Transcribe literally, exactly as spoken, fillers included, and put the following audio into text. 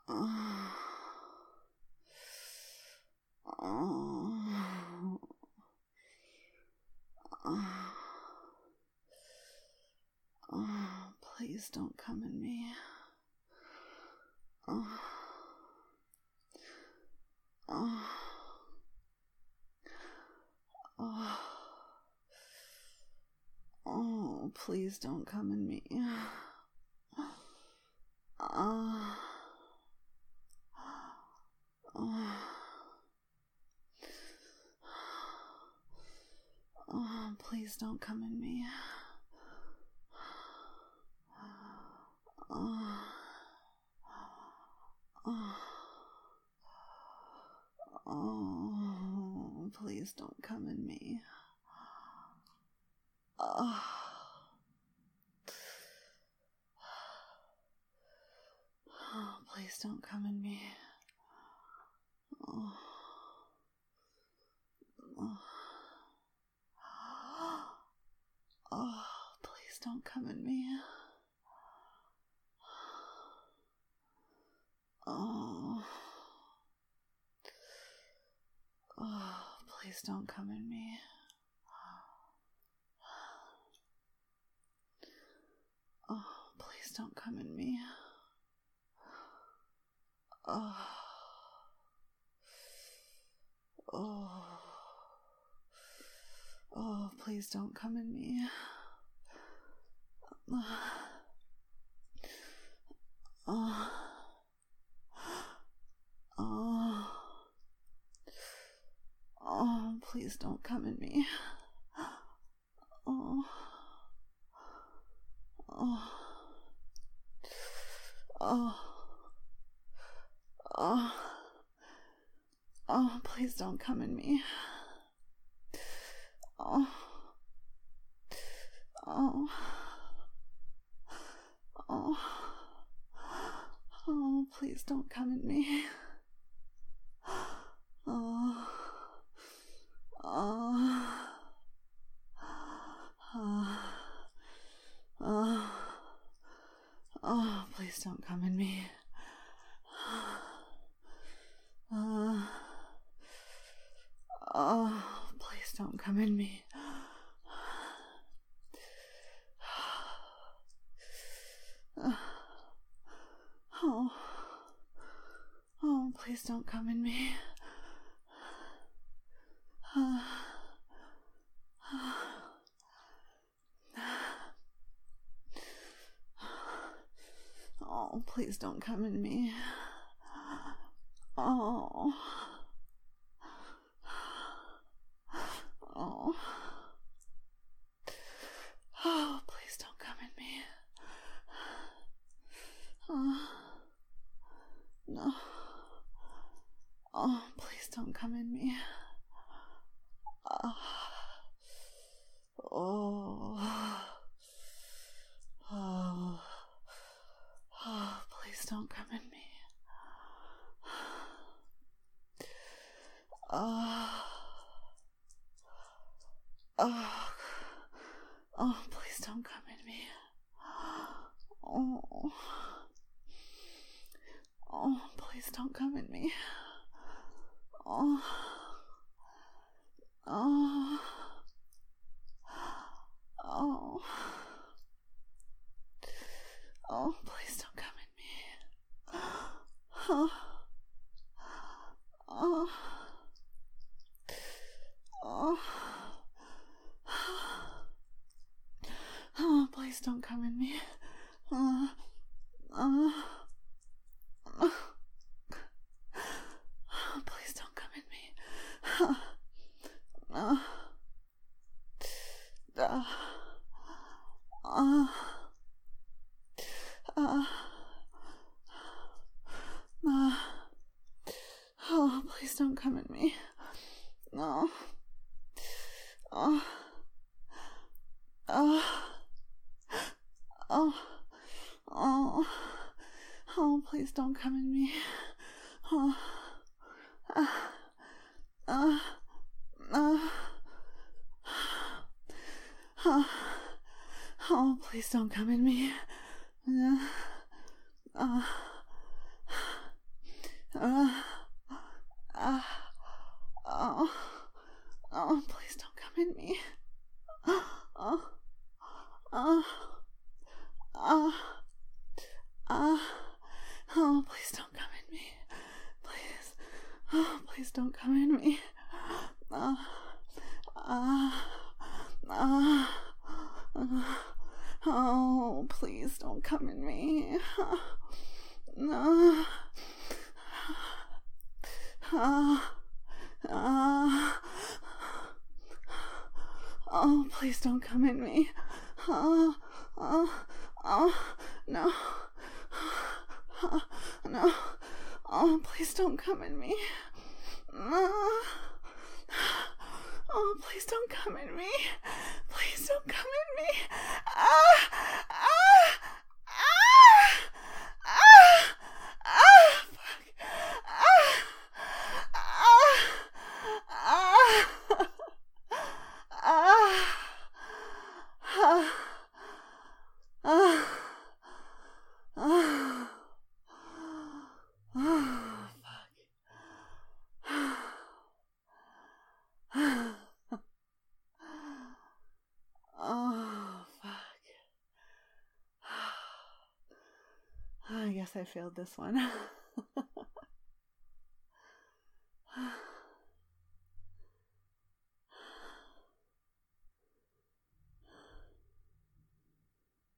Oh. Oh. Oh. Oh, please don't come in me. Oh. Oh. Oh. Oh, please don't come in me. Oh. Oh. Oh, please don't come in me. Oh. Oh. Oh, please don't come in me. Oh. Oh, please don't come in me. Oh. Oh. Oh, please don't come in me. Oh. Oh, please don't come in me. Oh, please don't come in me. Oh. Oh. Oh, please don't come in me. Oh. Oh. Oh, please don't come in me. Oh. Oh. Oh. Oh. Oh, please don't come in me. Oh. Oh. Oh. Oh, please don't come in me. Oh. Oh. Oh. Oh. Oh, please don't come in me. Uh, oh, please don't come in me. Oh, oh, please don't come in me. Uh, oh, please don't come in me. Oh. Oh. Oh, please don't come in me. Oh. No. Oh, please don't come in me. Oh. Oh. Oh. Oh, please don't come in me. Oh. Oh. Oh, please don't come in me. Oh. Oh, please don't come in me. Oh. Oh. Oh. Oh, please don't come in me. Oh. Oh. Oh. Oh, please don't come in me. Oh. Oh. Oh. Please don't come in me. Oh. Oh. Uh. Uh. Uh. Uh. Oh, please don't come in me. No. Oh. Oh. Oh. Oh. Oh, please don't come in me. Oh. Uh. Uh. Uh. Oh. Oh, please don't come in me. Uh. Uh. Uh, uh, oh, please don't come in me. Please. Oh, please don't come in me. Uh, uh, uh, uh, oh, please don't come in me. Uh, uh, uh, oh, please don't come in me. Oh, oh, oh, no. Oh, no. Oh, please don't come in me. Oh, oh, please don't come in me. Please don't come in me. Ah, ah, ah, ah, ah, fuck. Ah, ah, ah, ah, ah, ah, ah. Oh, fuck. Oh, fuck. I guess I failed this one.